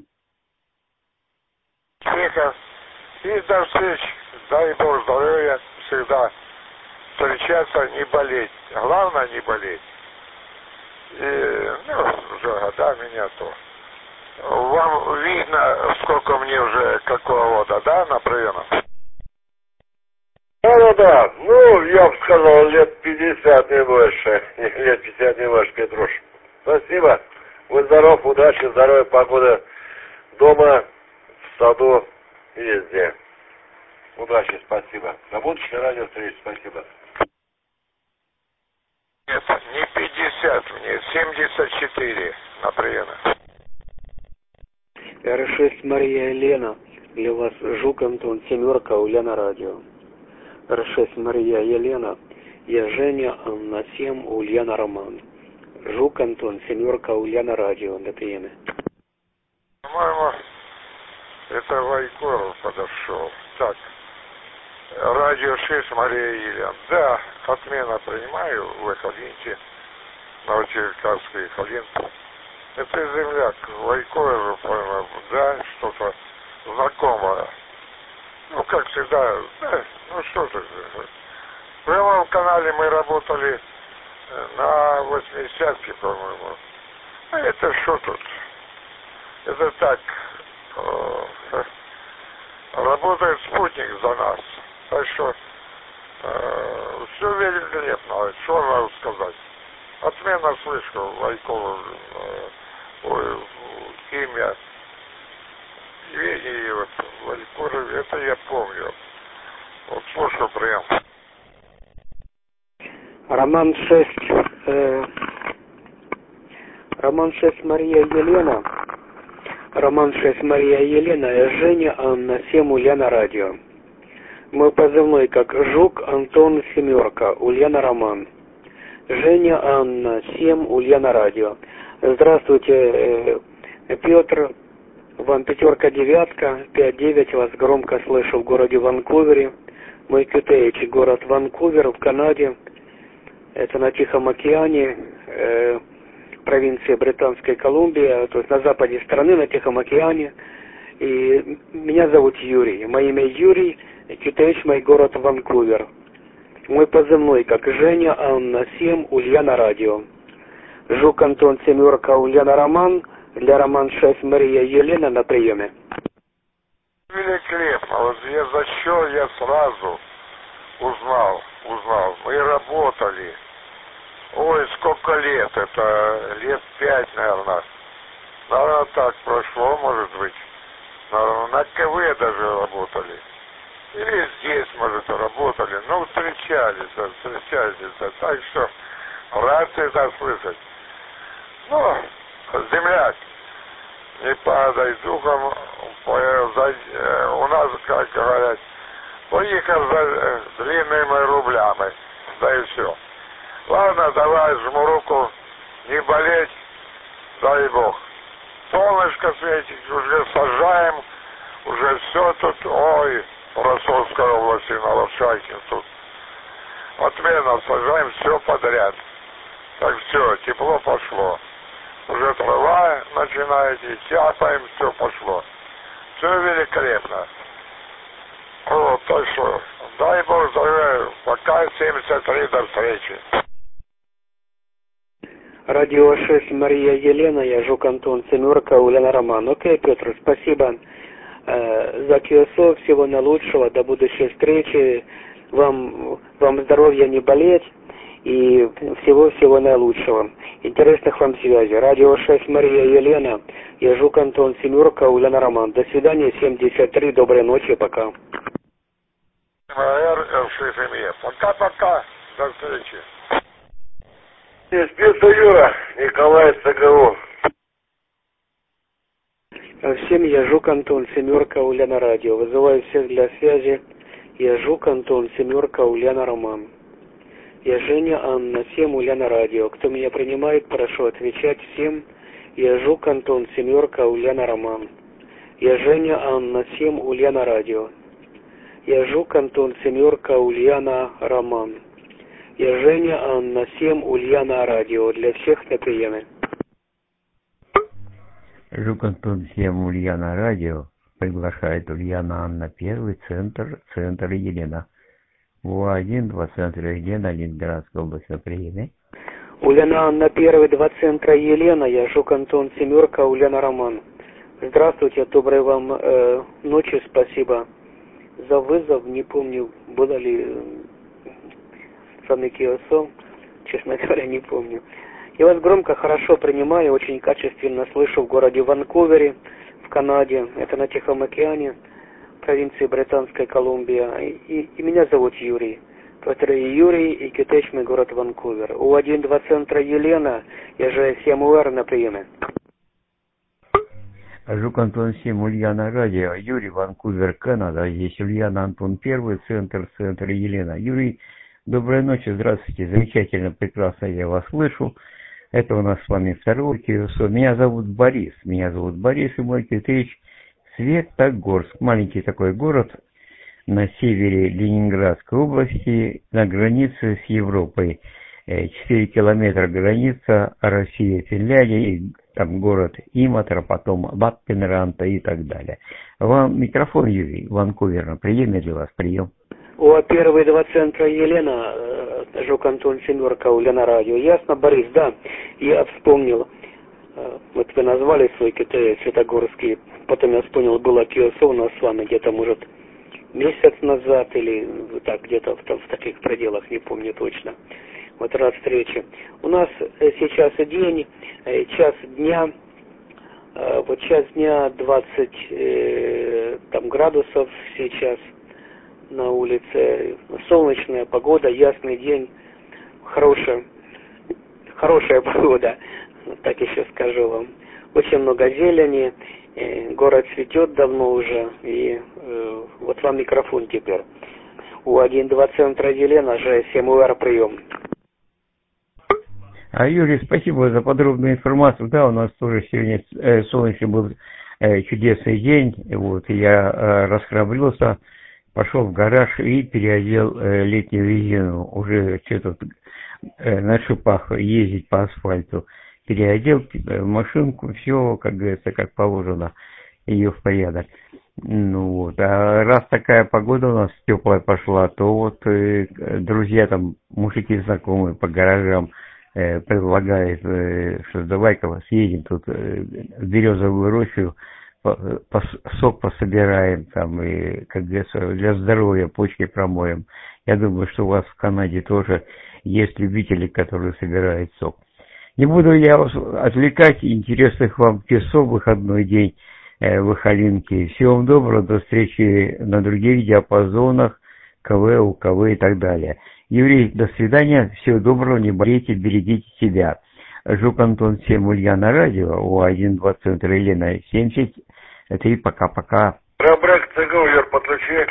Тихо. И до встречи. Дай Бог здоровья всегда. Встречаться, не болеть. Главное не болеть. И, ну, уже года меня то. Вам видно, сколько мне уже, какого года, да, на приемах? Да-да-да, ну, я бы сказал, лет пятьдесят, не больше. Лет пятьдесят, не больше, Петруш. Спасибо. Будь здоров, удачи, здоровья, погода дома, в саду и везде. Удачи, спасибо. До будущей радиовстречи, спасибо. Нет, не пятьдесят мне, семьдесят четыре на приемах. эр шесть Мария Елена, для вас Жук Антон, семерка, Ульяна радио. эр шесть Мария Елена, я Женя, Анна семь, Ульяна Роман. Жук Антон, семерка, Ульяна радио, это имя. По-моему, это Вайкоров подошел. Так, радио шесть Мария Елена. Да, отмена принимаю в Эхолинте, Новочеркасский Эхолинт. Это земляк Вайкоров, по-моему, да, что-то знакомое. Ну, как всегда, да, ну что ты. В прямом канале мы работали на восьмидесятке, по-моему. А это что тут? Это так, э, работает спутник за нас. Так что э, все великолепно. Что надо сказать? Отмена слышка Вайкова, э, ой, имя. И вот Вайкоров, это я помню. Вот слушаю прием. Роман шесть, э, Роман шесть Мария Елена, Роман шесть Мария Елена, Женя, Анна семь, Ульяна радио. Мой позывной как Жук Антон семерка, Ульяна Роман. Женя, Анна семь, Ульяна радио. Здравствуйте, э, Петр, вам пятерка девятка, пять девять, вас громко слышу в городе Ванкувере. Мой Кютейч, город Ванкувер в Канаде. Это на Тихом океане, э, провинция Британской Колумбия, то есть на западе страны, на Тихом океане. И меня зовут Юрий. Мое имя Юрий, Кютейч, мой город Ванкувер. Мой позывной как Женя, Анна семь, Ульяна радио. Жук Антон семерка, Ульяна Роман. Для Роман шесть Мария Елена на приеме. Великолепно. Вот я за что я сразу узнал, узнал. Мы работали. Ой, сколько лет? Это лет пять, наверное. Наверное, так прошло, может быть. Наверное, на КВ даже работали. Или здесь, может, работали. Ну, встречались, встречались. Так что рад это слышать. Ну, земляк, не падай духом, у нас, как говорят, поехал за длинными рублями, да и все. Ладно, давай, жму руку, не болеть, дай Бог. Солнышко светит, уже сажаем, уже все тут, ой, в Ростовской области, на Лошайке, тут отменно сажаем все подряд. Так все, тепло пошло. Уже трава начинает, и тяпаем, все пошло. Все великолепно. Вот, так что, дай Бог здоровья, пока семьдесят три, до встречи. Радио шесть Мария Елена, я Жук Антон, семерка, Ульяна Роман. Окей, Петр, спасибо э, за КСО, всего наилучшего, до будущей встречи. Вам, вам здоровья, не болеть. И всего-всего наилучшего. Интересных вам связей. Радио шесть Мария Елена. Я Жук Антон, семерка, Ульяна Роман. До свидания, семьдесят три. Доброй ночи, пока. Пока-пока. До встречи. Спеца Юра, Николай ЦГУ. Всем я Жук Антон, семерка, Ульяна Радио. Вызываю всех для связи. Я Жук Антон, семерка, Ульяна Роман. Я Женя, Анна, всем Ульяна Радио. Кто меня принимает, прошу отвечать всем. Я Жук Антон, семерка, Ульяна Роман. Я Женя, Анна, всем Ульяна Радио. Я Жук Антон, семерка, Ульяна Роман. Я Женя, Анна, всем Ульяна Радио. Для всех на приеме. Жук Антон, всем Ульяна Радио. Приглашает Ульяна Анна, первый центр, центр Елена. У один, два центра Елена, Ленинградская область на приеме. Ульяна Анна, первый, два центра Елена, я Жук Антон, семерка, Ульяна Роман. Здравствуйте, доброй вам э, ночи, спасибо за вызов. Не помню, было ли с вами КСО, честно говоря, не помню. Я вас громко, хорошо принимаю, очень качественно слышу в городе Ванкувере, в Канаде, это на Тихом океане, провинции Британская Колумбия. И, и меня зовут Юрий. Петр и Юрий, и Китечный город Ванкувер. У один, два центра Елена, я же семь УР на приеме. Жук Антон, семь Ульяна Радио. Юрий, Ванкувер, Канада. Здесь Ульяна Антон, первый центр, центр Елена. Юрий, доброй ночи, здравствуйте. Замечательно, прекрасно я вас слышу. Это у нас с вами второй КСО. Меня зовут Борис. Меня зовут Борис, и мой Китеч Светогорск. Маленький такой город на севере Ленинградской области, на границе с Европой. четыре километра граница Россия, Финляндия, там город Иматра, потом Лаппенранта и так далее. Вам микрофон, Юрий, Ванкувер, на приеме для вас прием. О, первые два центра Елена, Жук Антон, семерка, Ульяна Радио. Ясно, Борис, да, я вспомнил. Вот вы назвали свой КТ Светогорский, потом я вспомнил, было КСО у нас с вами где-то, может, месяц назад или так, где-то в, в таких пределах, не помню точно. Вот рад встрече. У нас сейчас день, час дня, вот час дня двадцать э, там, градусов сейчас на улице, солнечная погода, ясный день, хорошая, хорошая погода, так еще скажу вам. Очень много зелени, э, город цветет давно уже, и э, вот вам микрофон теперь. У один, два центра Елена, же семь УР прием. А, Юрий, спасибо за подробную информацию. Да, у нас тоже сегодня э, солнечный был э, чудесный день. Вот, я э, расхрабрился, пошел в гараж и переодел э, летнюю резину. Уже что-то э, на шипах ездить по асфальту. Переодел э, машинку, все, как говорится, как положено, ее в порядок. Ну вот, а раз такая погода у нас теплая пошла, то вот э, друзья там, мужики знакомые по гаражам, э, предлагает, э, что давай-ка съедем тут э, в березовую рощу, по, по, сок пособираем, там, и, как говорится, для здоровья почки промоем. Я думаю, что у вас в Канаде тоже есть любители, которые собирают сок. Не буду я вас отвлекать, интересных вам часов, выходной день э, в Ихалинке. Всего вам доброго, до встречи на других диапазонах, КВ, УКВ и так далее. Юрий, до свидания, всего доброго, не болейте, берегите себя. Жук Антон, семь, Ульяна, радио, У один два центр, Елена, семьдесят три, пока-пока. Брак ЦГУ, Юр, подключи.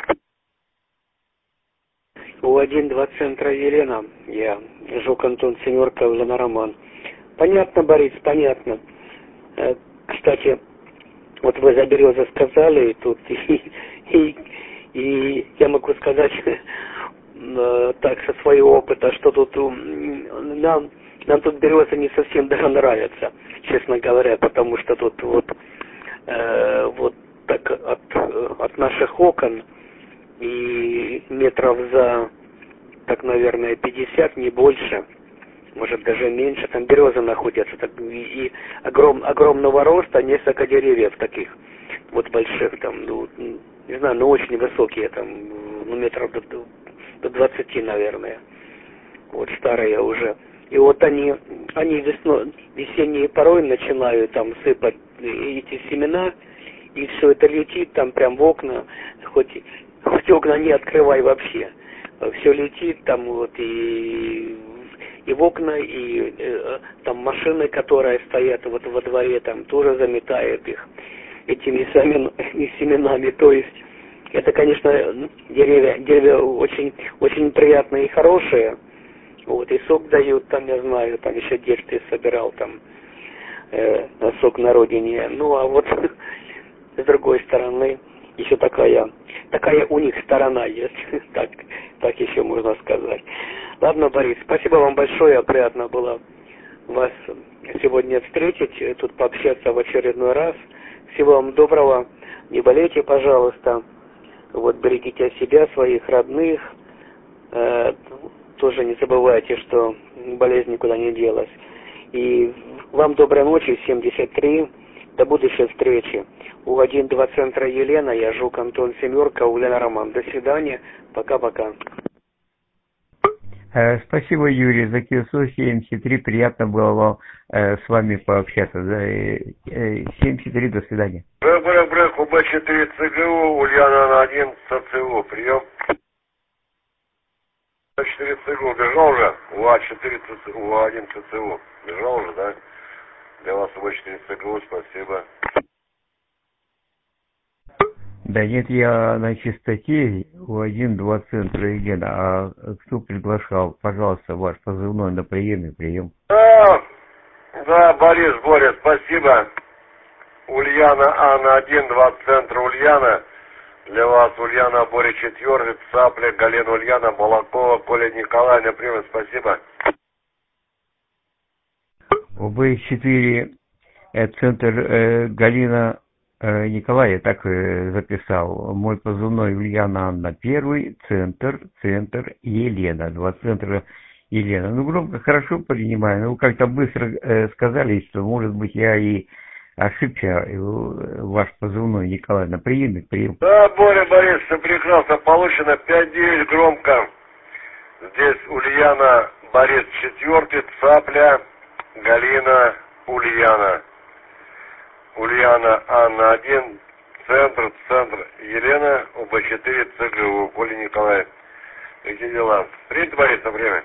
У один два центра, Елена, я, Жук Антон, семерка, Ульяна, Роман. Понятно, Борис, понятно. Кстати, вот вы за березы сказали, и тут, и, и, и я могу сказать так, со своего опыта, что тут нам, нам тут березы не совсем даже нравятся, честно говоря, потому что тут вот, э, вот так от, от наших окон и метров за, так, наверное, пятьдесят, не больше, может даже меньше, там березы находятся, так, и, и огром, огромного роста несколько деревьев таких, вот больших, там, ну, не знаю, но очень высокие, там, ну, метров до, до двадцати, наверное, вот, старые уже. И вот они, они весной, весенней порой начинают там сыпать эти семена, и все это летит там прям в окна, хоть, хоть окна не открывай вообще, все летит там вот и... и в окна, и э, там машины, которые стоят вот во дворе, там тоже заметают их этими самими семенами. То есть это, конечно, деревья, деревья очень, очень приятные и хорошие. Вот, и сок дают, там, я знаю, там еще в детстве собирал там э, сок на родине. Ну, а вот с другой стороны, еще такая, такая у них сторона есть, так, так еще можно сказать. Ладно, Борис, спасибо вам большое, приятно было вас сегодня встретить, тут пообщаться в очередной раз. Всего вам доброго, не болейте, пожалуйста, вот, берегите себя, своих родных, э, тоже не забывайте, что болезнь никуда не делась. И вам доброй ночи, семьдесят три, до будущей встречи. У один два центра, Елена, я Жук Антон, семерка, Ульяна, Роман. До свидания, пока-пока. Спасибо, Юрий, за КСО семьдесят три. Приятно было вам э, с вами пообщаться. Да, э, э, семьдесят три, до свидания. Брак, брак, брак, УБ четыре ЦГУ, Ульяна один ЦЦУ. Прием. У четыре ЦГУ бежал уже? УА четыре ЦЦУ, УА один ЦЦУ. Бежал уже, да? Для вас УБ четыре ЦГУ, спасибо. Да нет, я на чистоте у один два центра, Елена. А кто приглашал? Пожалуйста, ваш позывной на приеме, прием. Да, да, Борис, Боря, спасибо. Ульяна Анна один, два центра, Ульяна. Для вас Ульяна, Боря четвертый, Цапля, Галина Ульяна, Балакова, Коля Николаевна, привет, спасибо. УБ четыре, э, центр э, Галина э, Николаевна, так э, записал. Мой позывной Ульяна Анна первый, центр, центр Елена, два центра Елена. Ну, громко, хорошо принимаю, но вы как-то быстро э, сказали, что, может быть, я и ошибся, ваш позывной Николай на приеме, прием. Да, Боря, Борис, все прекрасно получено, пять девять громко. Здесь Ульяна, Борис четвертый, Цапля, Галина, Ульяна. Ульяна, Анна один, центр, центр, Елена, УБ четыре, ЦГУ, Коля Николаев. Какие дела? Принято, Борис, на время.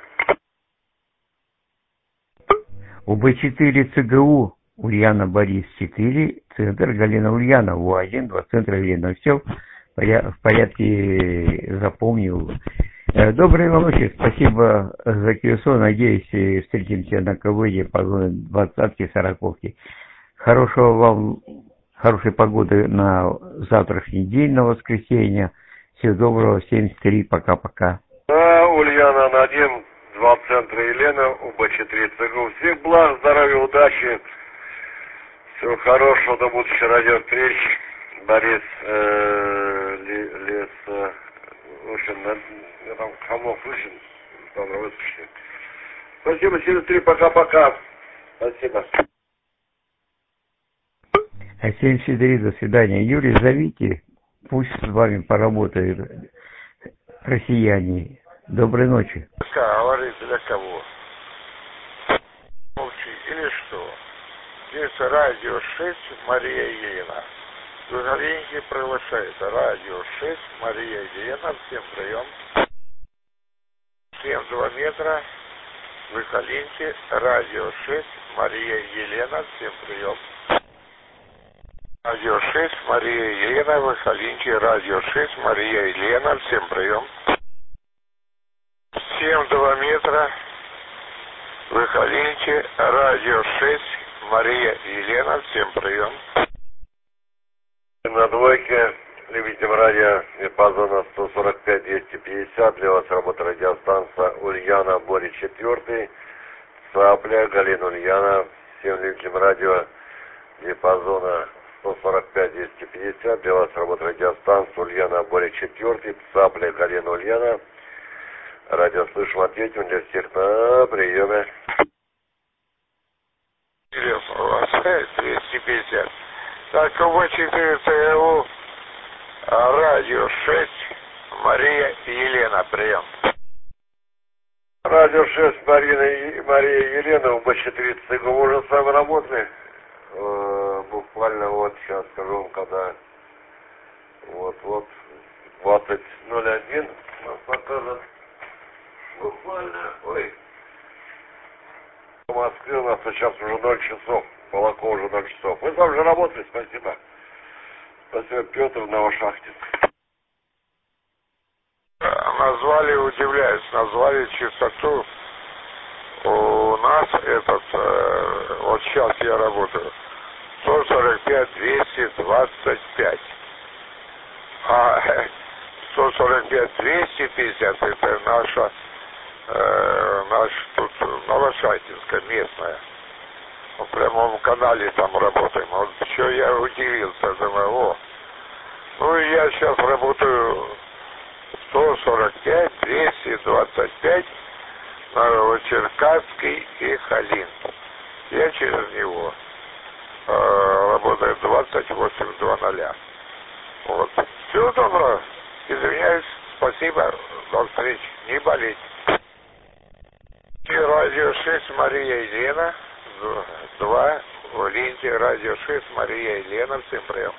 УБ четыре, ЦГУ, Ульяна, Борис четыре, центр, Галина Ульяна, У один, два центра Елена. Все в порядке, запомнил. Доброй ночи, спасибо за КСО, надеюсь, встретимся на КВ по двадцатки, сороковки. Хорошего вам, хорошей погоды на завтрашний день, на воскресенье. Всего доброго, семьдесят три, пока-пока. Да, Ульяна на один, два центра Елена, УБ четыре ЦГУ. Всех благ, здоровья, удачи. Всего хорошего, до будущей радиовстреч. Борис, э, Лес, э, в общем, я там Хамов Ищин, там выслушали. Спасибо, через три, пока-пока. Спасибо. семьдесят три, до свидания. Юрий, зовите, пусть с вами поработают россияне. Доброй ночи. Говорит для кого? Молчи или что? Здесь радио шесть, Мария Елена. Гагаринки приглашает. Радио шесть, Мария Елена. Всем прием. семьдесят два метра. Выхолиньте. Радио шесть, Мария Елена. Всем прием. Радио шесть, Мария Елена. Выхолиньте. Радио шесть, Мария Елена. Всем прием. семьдесят два метра. Выхолиньте. Радио шесть, Мария Елена. Всем прием. На двойке, любителям радио, диапазона сто сорок пять двести пятьдесят, для вас работает радиостанция Ульяна, Боря четвертый, Цапля, Галина Ульяна, всем любителям радио, диапазона сто сорок пять двести пятьдесят, для вас работает радиостанция Ульяна, Боря четвертый, Цапля, Галина Ульяна, радио слышим, ответим, для всех на приеме. Телефон у вас двести пятьдесят. Так, УБ четыре ЦГУ, радио шесть, Мария Елена, прием. Радио шесть, Марина, Мария Елена, УБ четыре ЦГУ, уже с вами работали. Э, буквально вот сейчас скажу вам, когда вот-вот двадцать ноль один нас покажет. Буквально, ой. В Москве у нас сейчас уже ноль часов. Молоко уже ноль часов. Вы там же работали, спасибо. Спасибо, Петр Новошахтинск. Назвали, удивляюсь, назвали частоту у нас этот, э, вот сейчас я работаю, сто сорок пять двести двадцать пять. А сто сорок пять двести пятьдесят это наша, э, наш тут Новошахтинская местная. В прямом канале там работаем. Вот что я удивился, думаю, о. Ну и я сейчас работаю сто сорок пять двести двадцать пять Новочеркасский и Халин. Я через него э, работаю двадцать восемь двадцать. Вот. Всего доброго. Извиняюсь. Спасибо. До встречи. Не болеть. И радио шесть, Мария Елена. Два, в ленте радио шесть, Мария Елена, всем прием.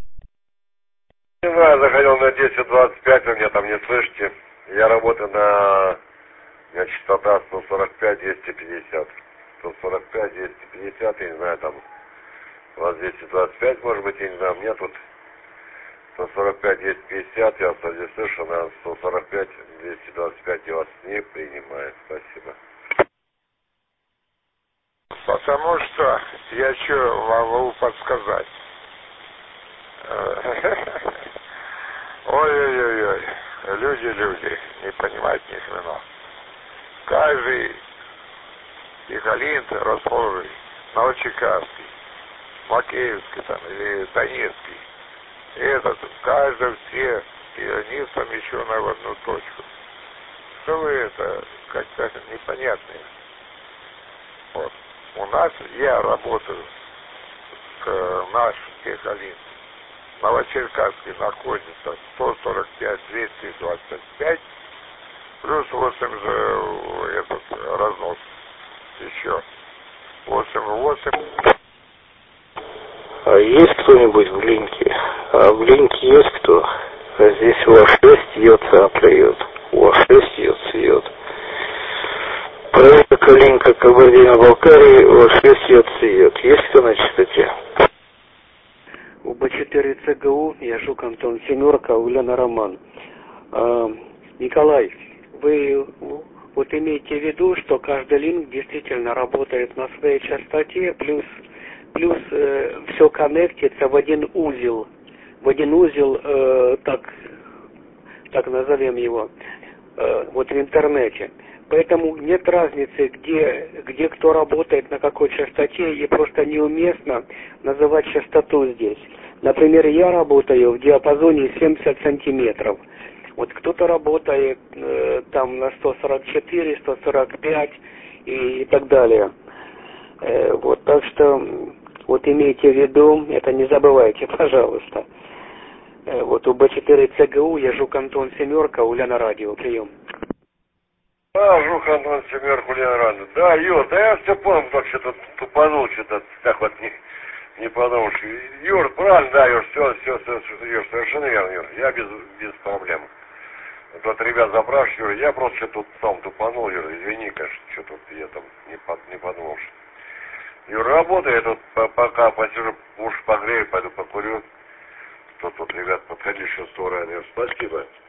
Не знаю, заходил на десять двадцать пять, вы меня там не слышите. Я работаю на, у меня частота сто сорок пять двести пятьдесят. сто сорок пять двести пятьдесят, я не знаю, там у вас двести двадцать пять, может быть, я не знаю, у меня тут сто сорок пять двести пятьдесят, я вас не слышу, на сто сорок пять двести двадцать пять я вас не принимаю, спасибо. Потому что я что могу подсказать? Ой-ой-ой, люди, люди, не понимают ни хрена. Каждый Ихалин расположен, Новочеркасский, Макеевский там, или Донецкий. Этот, каждый все, и они совмещены в одну точку. Что вы это, как-то непонятные. Вот. У нас, я работаю, к, наш Ихалин, Новочеркасский находится сто сорок пять двести двадцать пять, плюс восемь за этот разнос, еще восемь восемь. А есть кто-нибудь в линке? А в линке есть кто? А здесь у вас шесть йод цапляет. У вас шесть йод цвет. Проверка Калинка Кабардино-Балкарии, у вас шесть йод цвет. Есть кто на частоте? У Б четыре ЦГУ, я Жук Антон, семерка, Ульяна Роман. А, Николай, вы вот имеете в виду, что каждый линк действительно работает на своей частоте, плюс, плюс э, все коннектится в один узел, в один узел, э, так, так назовем его, э, вот в интернете. Поэтому нет разницы, где, где кто работает, на какой частоте, и просто неуместно называть частоту здесь. Например, я работаю в диапазоне семьдесят сантиметров. Вот кто-то работает э, там на сто сорок четыре, сто сорок пять и, и так далее. Э, вот, так что, вот имейте в виду, это не забывайте, пожалуйста. Э, вот у Б четыре Ц Г У я Жук Антон Семерка, Уляна Радио, прием. А, Жук Антон Семерка, Уляна Радио. Да, Юр, да я все помню, как что-то тупанул, что-то так вот не, не подумал. Юр, правильно, да, Юр, все, все, все, Юр, совершенно верно, Юр, я без, без проблем. Вот ребят запрашивают, Юр, я просто что-то тут сам тупанул, Юр, извини, конечно, что-то я там не, под, не подумал. Юр, работаю, я тут пока посижу, уж погрею, пойду покурю. Тут вот ребят подходили еще с стороны. Спасибо.